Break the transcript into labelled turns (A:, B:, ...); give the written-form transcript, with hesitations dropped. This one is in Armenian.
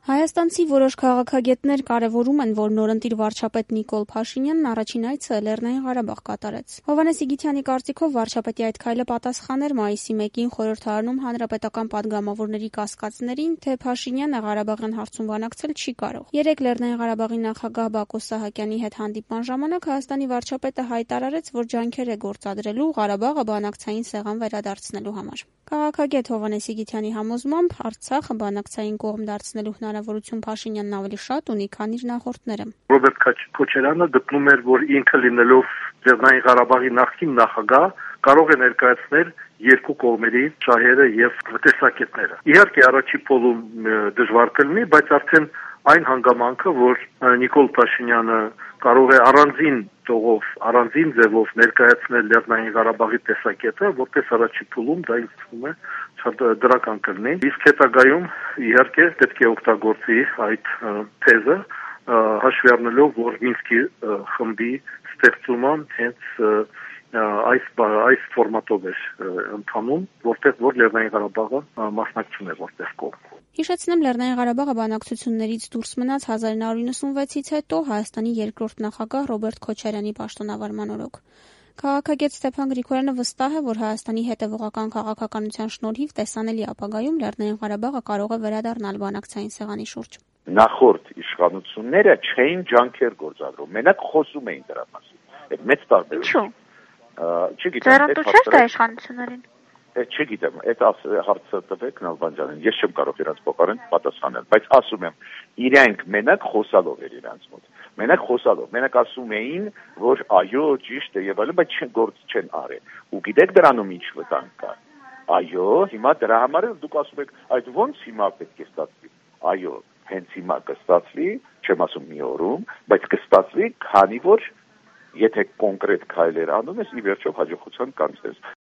A: Հայաստանցի որոշ քաղաքագետներ կարևորում են, որ նորընտիր վարչապետ Նիկոլ Փաշինյանն առաջին այցը Լեռնային Ղարաբաղ կատարեց։ Հովհաննես Իգիթյանի կարծիքով վարչապետի այդ քայլը պատասխան էր մայիսի 1-ին խորհրդարանում հանրապետական պատգամավորների կասկածներին, թե Փաշինյանը Ղարաբաղյան հարցում բանակցել չի կարող։ Երեկ Լեռնային Ղարաբաղի նախագահ Բակո Սահակյանի հետ հանդիպման ժամանակ Հայաստանի վարչապետը հայտարարեց, որ ջանքեր է գործադրելու Ղարաբաղը բանակցային սեղան վերադարձնելու համար։ Քաղաքագետ Հովհաննես Իգիթյանի համոզմամբ Արցախը բանակցային կողմ դարձնելու հնարավորություն Փաշինյանն ավելի շատ ունի, քան իր նախորդները։
B: Ռոբերտ Քոչարյանը գտնում էր, որ ինքը լինելով Լեռնային Ղարաբաղի նախկին նախագահ կարող է ներկայացնել երկու կողմերի շահերը եւ տեսակետները։ Իհարկե առաջի փուլում դժվար կլինի, բայց արդեն այն հանգամանքը, որ Նիկոլ Փաշինյանը կարող է առանձին տողով, առանձին ձևով ներկայացնել Լեռնային Ղարաբաղի տեսակետը, որպես առաջի փուլում դա ինձ թվում է շատ դրական կլինի։ Իսկ հետագայում իհարկե պետք է օգտագործի այդ թեզը, հաշվի առնելով, որ Մինսկի խմբի ստեղծումը հենց այս ֆորմատով է ընթանում, որտեղ որ Լեռնային Ղարաբաղը մասնակցում է որտեղ կողմ։
A: Հիշեցնեմ, Լեռնային Ղարաբաղը բանակցություններից դուրս մնաց 1996-ից հետո Հայաստանի երկրորդ նախագահ Ռոբերտ Քոչարյանի պաշտոնավարման օրոք։ Քաղաքագետ Ստեփան Գրիգորյանը վստահ է, որ Հայաստանի հետևողական քաղաքականության շնորհիվ տեսանելի ապագայում Լեռնային Ղարաբաղը կարող է վերադառնալ բանակցային սեղանի շուրջ։
C: Նախորդ իշխանությունները չէին ջանքեր գործադրում, մենակ խոսում էին դրա մասին։ Այդ մեծ տարբերություն։
D: Չգիտեմ, չէ՞ դա իշխանություններին։
C: Չգիտեմ, այդ հարցը տվեք Նալբանդյանին, ես չեմ կարող իրանց փոխարեն պատասխանել, բայց ասում եմ, իրենք մենակ խոսալով էր իրանց մոտ, մենակ խոսալով, մենակ ասում էին, որ այո, ճիշտ է եւ այլն, բայց գործ չեն արել։ Ու գիտեք դրանում ինչ վտանգ կա։ Այո, հիմա դրա համար դուք ասում եք, այդ ո՞նց հիմա պետք է ստացվի։ Այո, հենց հիմա կստացվի, չեմ ասում մի օրում, բայց կստացվի, քանի որ եթե կոնկրետ քայլեր անում ես, ի վերջո հաջողության կանցնես։